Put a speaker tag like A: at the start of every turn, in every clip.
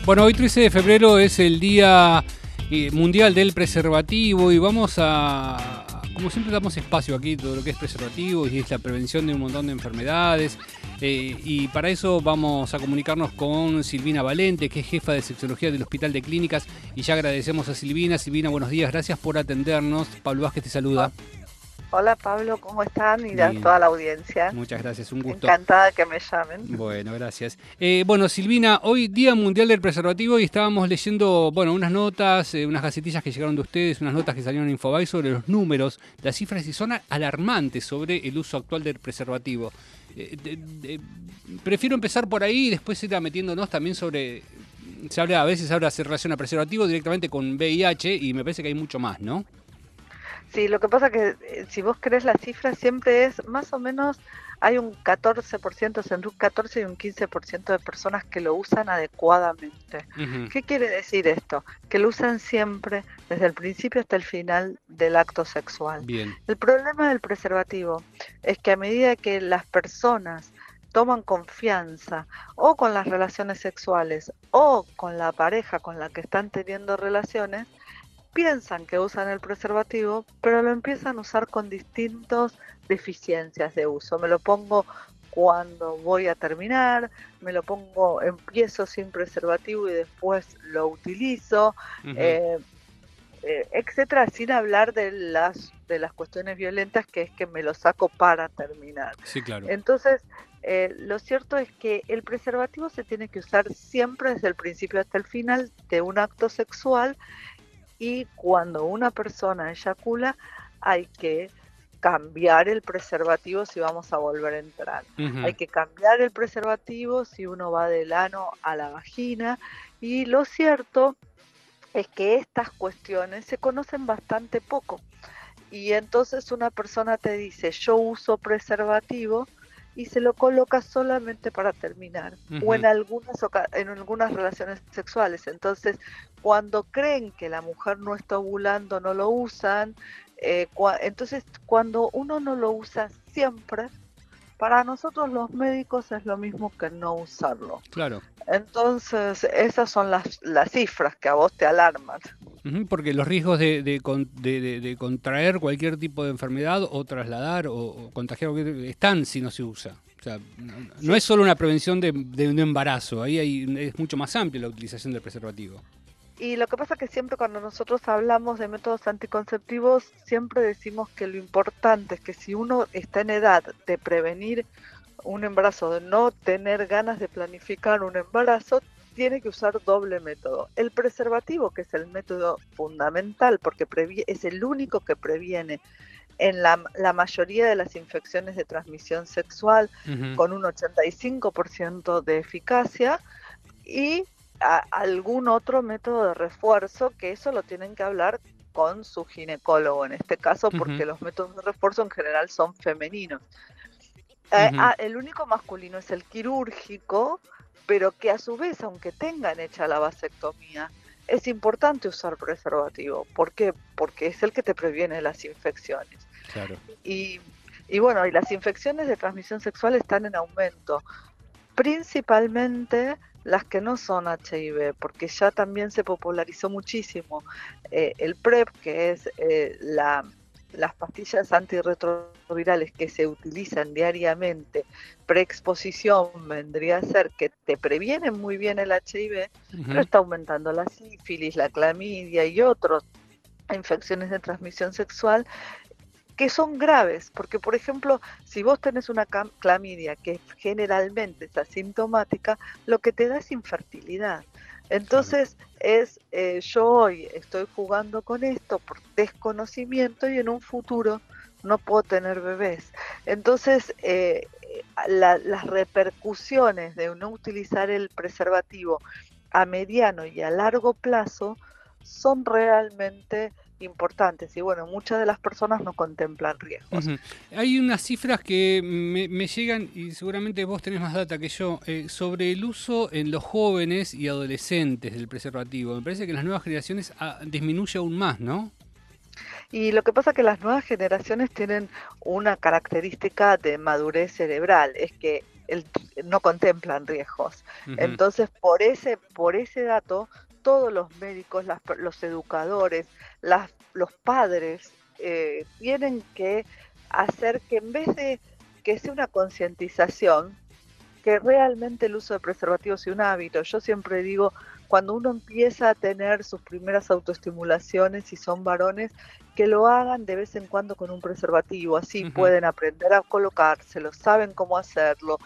A: Bueno, hoy 13 de febrero es el Día Mundial del Preservativo y como siempre damos espacio aquí todo lo que es preservativo y es la prevención de un montón de enfermedades. Y para eso vamos a comunicarnos con Silvina Valente, que es jefa de sexología del Hospital de Clínicas, y ya agradecemos a Silvina. Silvina, buenos días, gracias por atendernos. Pablo Vázquez te saluda.
B: Hola Pablo, ¿cómo están? Y a
A: Bien,
B: toda la audiencia.
A: muchas gracias, un gusto.
B: Encantada que me llamen.
A: Bueno, gracias. Bueno, Silvina, hoy Día Mundial del Preservativo y estábamos leyendo, bueno, unas notas, unas gacetillas que llegaron de ustedes, unas notas que salieron en Infobae sobre los números, las cifras y son alarmantes sobre el uso actual del preservativo. Prefiero empezar por ahí y después ir metiéndonos también sobre, a veces se relaciona preservativo directamente con VIH y me parece que hay mucho más, ¿no?
B: Sí, lo que pasa que si vos querés la cifra siempre es más o menos, hay un 14%, entre un 14 y un 15% de personas que lo usan adecuadamente.
A: Uh-huh.
B: ¿Qué quiere decir esto? Que lo usan siempre, desde el principio hasta el final del acto sexual.
A: Bien.
B: El problema del preservativo es que a medida que las personas toman confianza o con las relaciones sexuales o con la pareja con la que están teniendo relaciones, piensan que usan el preservativo, pero lo empiezan a usar con distintas deficiencias de uso. Me lo pongo cuando voy a terminar, empiezo sin preservativo y después lo utilizo,
A: Uh-huh.
B: etcétera, sin hablar de las cuestiones violentas, que es que me lo saco para terminar.
A: Sí, claro.
B: Entonces, lo cierto es que el preservativo se tiene que usar siempre desde el principio hasta el final de un acto sexual. Y cuando una persona eyacula, hay que cambiar el preservativo si vamos a volver a entrar.
A: Uh-huh.
B: Hay que cambiar el preservativo si uno va del ano a la vagina. Y lo cierto es que estas cuestiones se conocen bastante poco. Y entonces una persona te dice, yo uso preservativo, y se lo coloca solamente para terminar, o
A: Uh-huh.
B: en algunas relaciones sexuales. Entonces, cuando creen que la mujer no está ovulando, no lo usan. Entonces, cuando uno no lo usa siempre, para nosotros los médicos es lo mismo que no usarlo.
A: Claro.
B: Entonces, esas son las cifras que a vos te alarman.
A: Porque los riesgos de contraer cualquier tipo de enfermedad o trasladar o contagiar están si no se usa. O sea, no
B: Sí.
A: es solo una prevención de un embarazo, es mucho más amplia la utilización del preservativo.
B: Y lo que pasa es que siempre cuando nosotros hablamos de métodos anticonceptivos, siempre decimos que lo importante es que si uno está en edad de prevenir un embarazo, de no tener ganas de planificar un embarazo, tiene que usar doble método. El preservativo, que es el método fundamental, porque es el único que previene en la mayoría de las infecciones de transmisión sexual,
A: Uh-huh.
B: con un 85% de eficacia, y algún otro método de refuerzo, que eso lo tienen que hablar con su ginecólogo en este caso,
A: Uh-huh.
B: porque los métodos de refuerzo en general son femeninos.
A: Uh-huh.
B: El único masculino es el quirúrgico, pero que a su vez, aunque tengan hecha la vasectomía, es importante usar preservativo. ¿Por qué? Porque es el que te previene las infecciones.
A: Claro.
B: Y, y bueno, y las infecciones de transmisión sexual están en aumento, principalmente las que no son HIV, porque ya también se popularizó muchísimo el PrEP, que es las pastillas antirretrovirales que se utilizan diariamente. Preexposición vendría a ser que te previenen muy bien el HIV, pero
A: Uh-huh.
B: está aumentando la sífilis, la clamidia y otras infecciones de transmisión sexual que son graves, porque por ejemplo, si vos tenés una clamidia que generalmente es asintomática, lo que te da es infertilidad.
A: Claro.
B: Entonces yo hoy estoy jugando con esto por desconocimiento y en un futuro no puedo tener bebés. Entonces las repercusiones de no utilizar el preservativo a mediano y a largo plazo son realmente importantes, y bueno, muchas de las personas no contemplan riesgos.
A: Uh-huh. Hay unas cifras que me llegan, y seguramente vos tenés más data que yo, sobre el uso en los jóvenes y adolescentes del preservativo. Me parece que en las nuevas generaciones disminuye aún más, ¿no?
B: Y lo que pasa es que las nuevas generaciones tienen una característica de madurez cerebral, es que el, no contemplan riesgos.
A: Ujú.
B: Entonces, por ese dato, todos los médicos, los educadores, los padres tienen que hacer que en vez de que sea una concientización, que realmente el uso de preservativos sea un hábito. Yo siempre digo, cuando uno empieza a tener sus primeras autoestimulaciones, si son varones, que lo hagan de vez en cuando con un preservativo, así
A: Ujú.
B: pueden aprender a colocárselo, saben cómo hacerlo,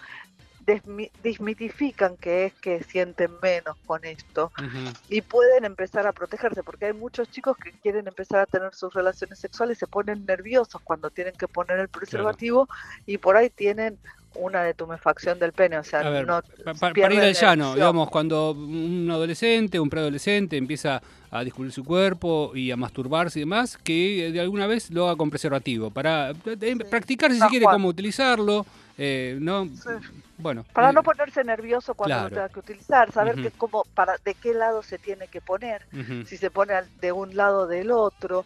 B: desmitifican que es que sienten menos con esto
A: Ujú.
B: y pueden empezar a protegerse, porque hay muchos chicos que quieren empezar a tener sus relaciones sexuales, se ponen nerviosos cuando tienen que poner el
A: Claro.
B: preservativo y por ahí tienen una detumefacción del pene, o sea,
A: A ver,
B: no
A: para ir
B: pierden
A: al
B: la
A: llano,
B: erección.
A: digamos, cuando un adolescente, un preadolescente empieza a descubrir su cuerpo y a masturbarse y demás, que de alguna vez lo haga con preservativo, para
B: Sí,
A: practicar si se
B: tal
A: quiere
B: cual.
A: cómo utilizarlo, ¿no?
B: Sí.
A: Bueno,
B: Para no ponerse nervioso cuando lo
A: claro.
B: tenga que utilizar, saber
A: Ujú.
B: de qué lado se tiene que poner,
A: Ujú.
B: si se pone de un lado o del otro,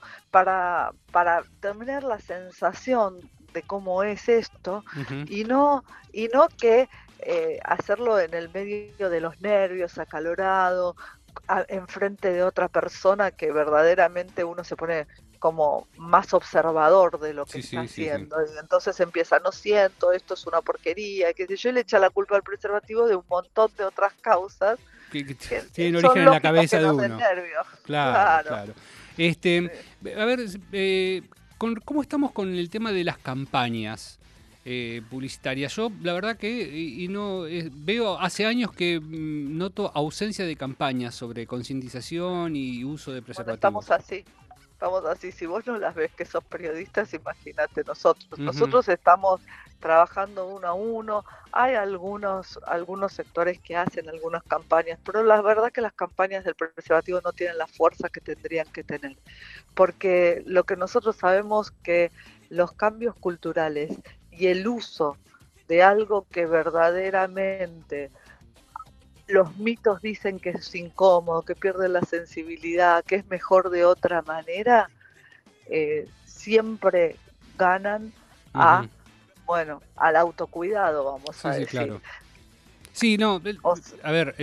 B: para tener la sensación de cómo es esto
A: Ujú.
B: y y no que hacerlo en el medio de los nervios, acalorado, enfrente de otra persona que verdaderamente uno se pone como más observador de lo que
A: Sí,
B: está
A: sí, sí, sí.
B: haciendo. Y entonces empieza, no siento, esto es una porquería, qué sé yo, y le echa la culpa al preservativo de un montón de otras causas
A: Que
B: que
A: tienen origen
B: son
A: en la
B: lógicas que
A: cabeza de
B: nos den
A: uno.
B: nervios.
A: Claro,
B: Claro.
A: claro.
B: Sí.
A: A ver, ¿cómo estamos con el tema de las campañas publicitarias? Yo, la verdad que, y no veo hace años que noto ausencia de campañas sobre concientización y uso de
B: Bueno,
A: preservativos.
B: estamos así. Si vos no las ves que sos periodistas, imagínate nosotros.
A: Ujú.
B: Nosotros estamos trabajando uno a uno. Hay algunos sectores que hacen algunas campañas, pero la verdad que las campañas del preservativo no tienen la fuerza que tendrían que tener. Porque lo que nosotros sabemos que los cambios culturales y el uso de algo que verdaderamente los mitos dicen que es incómodo, que pierde la sensibilidad, que es mejor de otra manera, siempre ganan a,
A: Ujú.
B: bueno, al autocuidado, vamos
A: Sí,
B: a
A: sí,
B: decir.
A: claro. Sí, no,
B: O
A: a ver,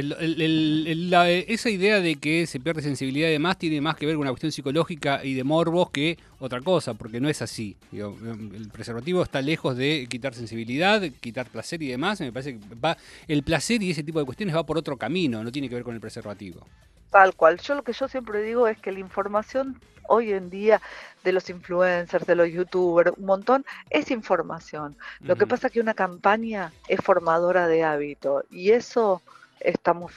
A: esa idea de que se pierde sensibilidad y demás tiene más que ver con una cuestión psicológica y de morbos que otra cosa, porque no es así. Digo, el preservativo está lejos de quitar sensibilidad, de quitar placer y demás. Me parece que el placer y ese tipo de cuestiones va por otro camino, no tiene que ver con el preservativo.
B: tal cual. Yo lo que yo siempre digo es que la información hoy en día de los influencers, de los youtubers, un montón, es información. Lo que
A: Ujú.
B: pasa es que una campaña es formadora de hábito y eso estamos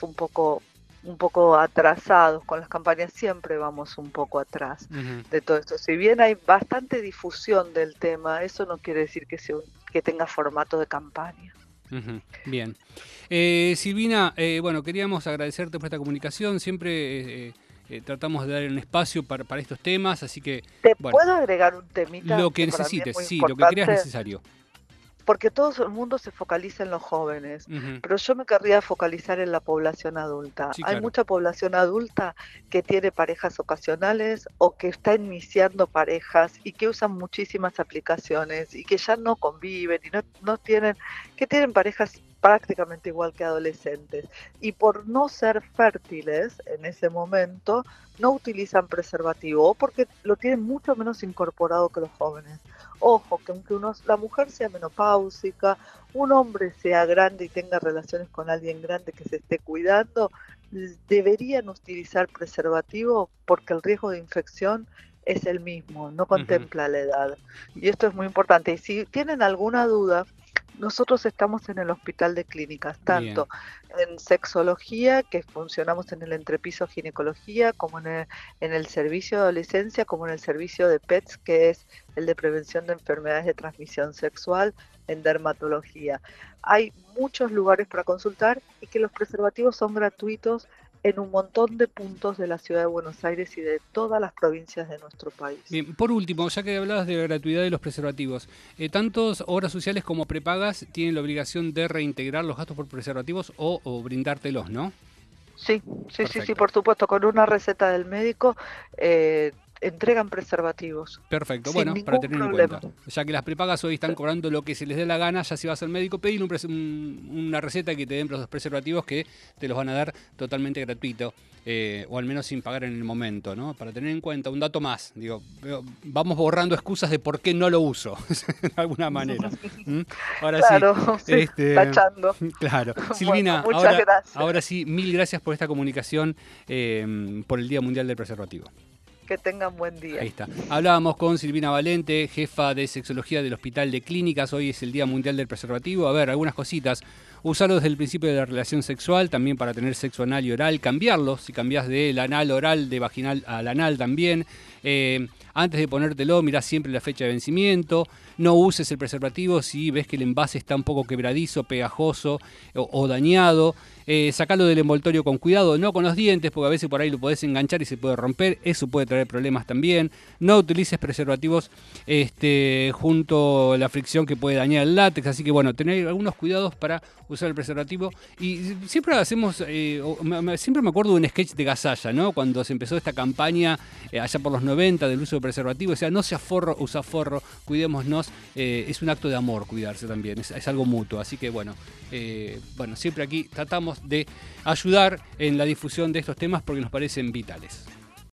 B: un poco atrasados con las campañas, siempre vamos un poco atrás
A: Ujú.
B: de todo esto. Si bien hay bastante difusión del tema, eso no quiere decir que tenga formato de campaña.
A: Ujú. Bien. Silvina, bueno, queríamos agradecerte por esta comunicación. Siempre tratamos de dar un espacio para estos temas, así que,
B: ¿Te
A: bueno,
B: puedo agregar un temita
A: lo que
B: que para mí es
A: necesites,
B: muy
A: sí, lo que creas
B: importante?
A: necesario.
B: Porque todo el mundo se focaliza en los jóvenes,
A: Ujú.
B: pero yo me querría focalizar en la población adulta.
A: Sí,
B: Hay
A: claro.
B: mucha población adulta que tiene parejas ocasionales o que está iniciando parejas y que usan muchísimas aplicaciones y que ya no conviven y no tienen, que tienen parejas prácticamente igual que adolescentes. Y por no ser fértiles en ese momento, no utilizan preservativo o porque lo tienen mucho menos incorporado que los jóvenes. Ojo, que aunque la mujer sea menopáusica, un hombre sea grande y tenga relaciones con alguien grande que se esté cuidando, deberían utilizar preservativo porque el riesgo de infección es el mismo, no
A: Ujú.
B: contempla la edad. Y esto es muy importante. Y si tienen alguna duda, nosotros estamos en el Hospital de Clínicas,
A: Bien.
B: tanto en sexología, que funcionamos en el entrepiso ginecología, como en el servicio de adolescencia, como en el servicio de PETS, que es el de prevención de enfermedades de transmisión sexual, en dermatología. Hay muchos lugares para consultar y que los preservativos son gratuitos en un montón de puntos de la ciudad de Buenos Aires y de todas las provincias de nuestro país.
A: Bien, por último, ya que hablabas de la gratuidad de los preservativos, tantos obras sociales como prepagas tienen la obligación de reintegrar los gastos por preservativos o brindártelos, ¿no?
B: Sí, sí, sí, sí,
A: Perfecto.
B: por supuesto, con una receta del médico, entregan preservativos.
A: Perfecto,
B: Sin
A: bueno, para
B: ningún
A: tener en
B: problema.
A: cuenta. Ya que las prepagas hoy están cobrando lo que se les dé la gana, ya si vas al médico, pedir una receta que te den los preservativos que te los van a dar totalmente gratuito, o al menos sin pagar en el momento, ¿no? Para tener en cuenta, un dato más, digo, vamos borrando excusas de por qué no lo uso, de alguna manera. ¿Mm? Ahora
B: Claro,
A: sí,
B: sí, tachando.
A: claro.
B: Bueno,
A: Silvina,
B: muchas gracias.
A: ahora sí, mil gracias por esta comunicación por el Día Mundial del Preservativo.
B: Que tengan buen día.
A: Ahí está. Hablábamos con Silvina Valente, jefa de sexología del Hospital de Clínicas. Hoy es el Día Mundial del Preservativo. A ver, algunas cositas. Usarlo desde el principio de la relación sexual, también para tener sexo anal y oral. Cambiarlo, si cambias del anal oral, de vaginal al anal también. Antes de ponértelo, mirá siempre la fecha de vencimiento. No uses el preservativo si ves que el envase está un poco quebradizo, pegajoso o dañado. Sacalo del envoltorio con cuidado, no con los dientes, porque a veces por ahí lo podés enganchar y se puede romper. Eso puede traer problemas también. No utilices preservativos junto a la fricción que puede dañar el látex. Así que bueno, tener algunos cuidados para usar el preservativo. Y siempre hacemos, siempre me acuerdo de un sketch de Gasalla, ¿no? Cuando se empezó esta campaña allá por los 90 del uso de preservativo. O sea, no sea forro, usa forro, cuidémonos. Es un acto de amor cuidarse también, es algo mutuo. Así que bueno, siempre aquí tratamos de ayudar en la difusión de estos temas porque nos parecen vitales.